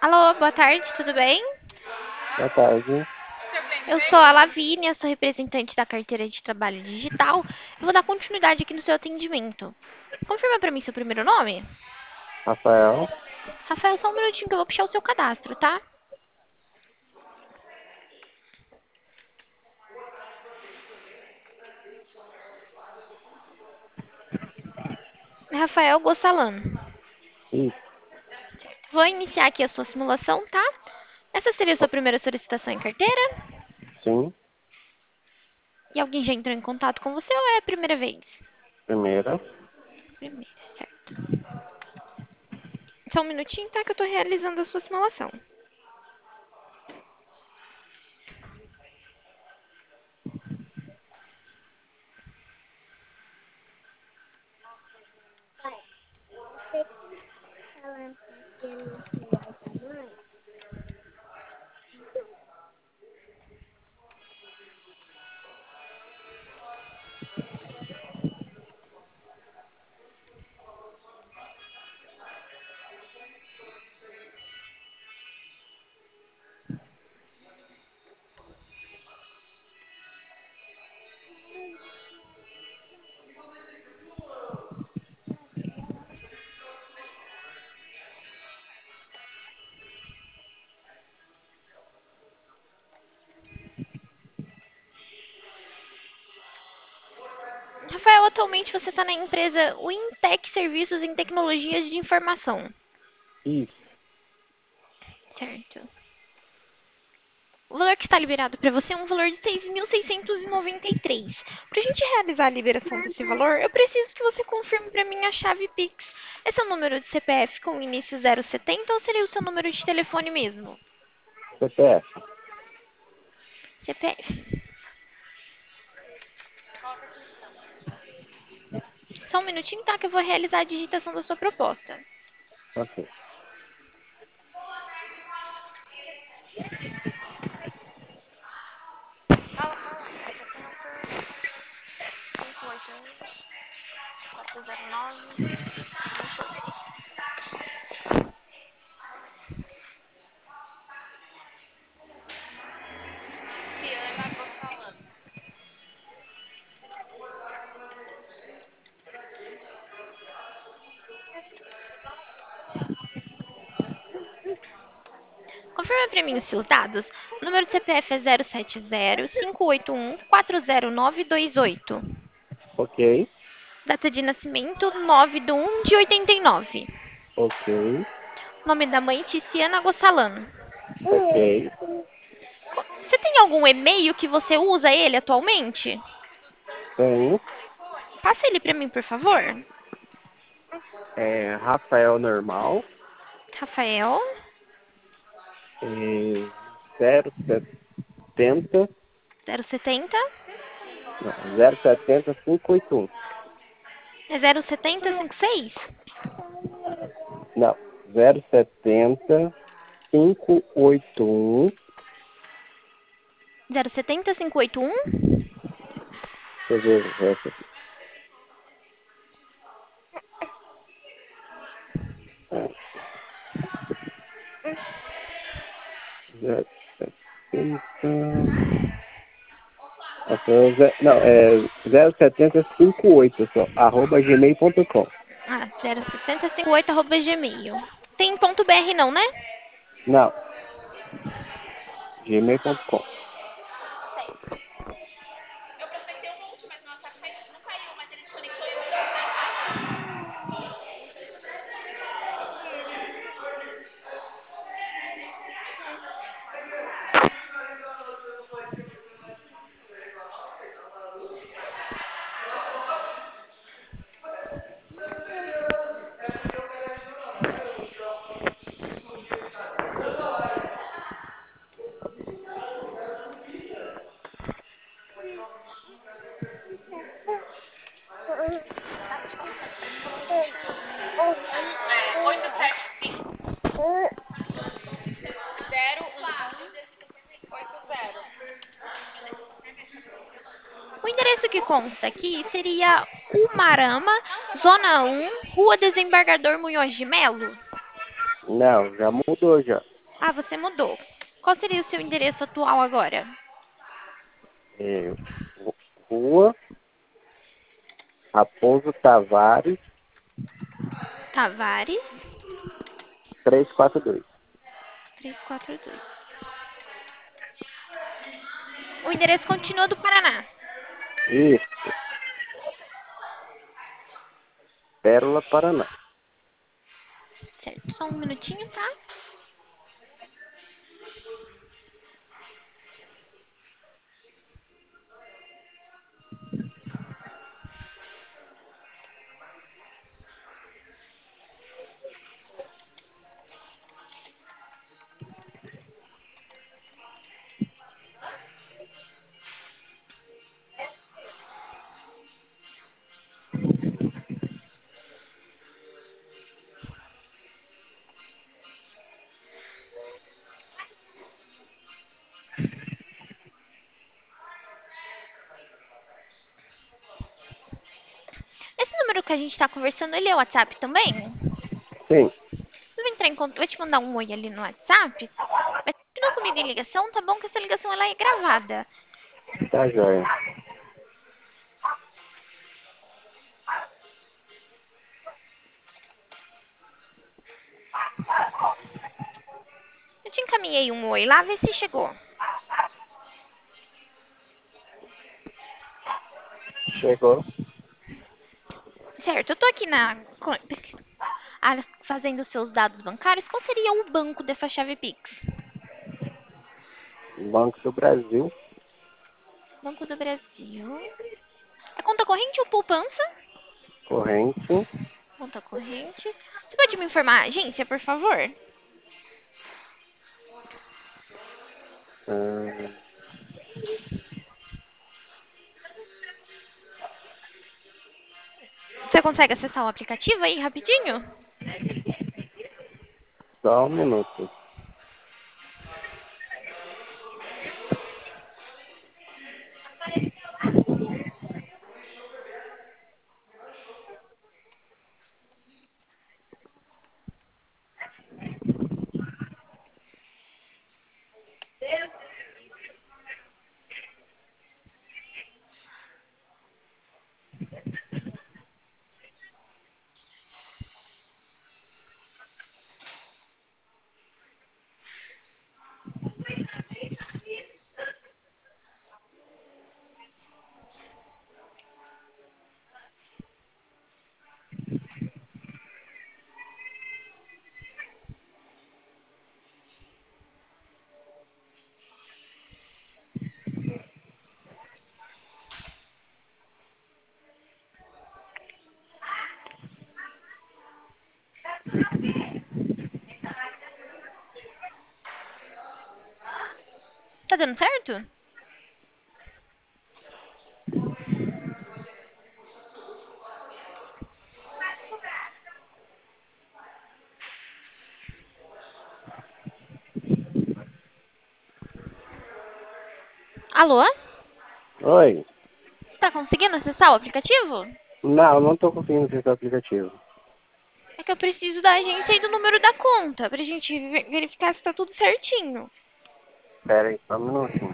Alô, boa tarde, tudo bem? Boa tarde. Eu sou a Lavínia, sou representante da carteira de trabalho digital. Eu vou dar continuidade aqui no seu atendimento. Confirma pra mim seu primeiro nome? Rafael. Rafael, só um minutinho que eu vou puxar o seu cadastro, tá? Rafael Gossalan. Isso, Vou iniciar aqui a sua simulação, tá? Essa seria a sua primeira solicitação em carteira? sim. E alguém já entrou em contato com você ou é a primeira vez? Primeira. Primeira, certo. Só um minutinho, tá? Que eu tô realizando a sua simulação. Rafael, atualmente você está na empresa Wintec Serviços em Tecnologias de Informação. Isso. Certo. O valor que está liberado para você é um valor de 6.693. Para a gente realizar a liberação desse valor, eu preciso que você confirme para mim a chave Pix. Esse é o número de CPF com início 070 ou seria o seu número de telefone mesmo? CPF. CPF. Só um minutinho, tá? Que eu vou realizar a digitação da sua proposta. Ok. Confirma para mim os seus dados. O número do CPF é 070-581-40928. Ok. Data de nascimento 9/1 de 89. Ok. Nome da mãe Tiziana Gossalan. Ok. Você tem algum e-mail que você usa ele atualmente? Tenho. Passa ele para mim, por favor. É Rafael normal. Rafael É 070. 070 Não, 070 581. é 07056? Não. 070 581. 070 581? Deixa eu ver o resto aqui. 070. Não, é 07058 só. Arroba gmail.com. Ah, 07058 @gmail. Tem ponto .br não, né? Não, gmail.com. O endereço que consta aqui seria Umarama, Zona 1, Rua Desembargador Munhoz de Melo. Não, já mudou já. Ah, você mudou. Qual seria o seu endereço atual agora? É, Rua Raposo Tavares, Tavares 342. 342. O endereço continua do Paraná. Isso, Pérola, Paraná. Certo, só um minutinho, tá? Esse número que a gente tá conversando, ele é o WhatsApp também? Sim, Eu vou entrar em contato, vou te mandar um oi ali no WhatsApp. Mas continua comigo em ligação, tá bom? Que essa ligação ela é gravada. tá joia. Eu te encaminhei um oi lá, vê se chegou. Chegou. Certo, eu tô aqui fazendo os seus dados bancários. Qual seria o banco dessa chave Pix? Banco do Brasil, Banco do Brasil. É conta corrente ou poupança? corrente. Conta corrente. Você pode me informar a agência, por favor? ah, Você consegue acessar o aplicativo aí rapidinho? Só um minuto. Tá dando certo? Alô? Oi. Você tá conseguindo acessar o aplicativo? Não, não tô conseguindo acessar o aplicativo. É que eu preciso da agência e do número da conta pra gente verificar se tá tudo certinho. Pera aí, só um minutinho.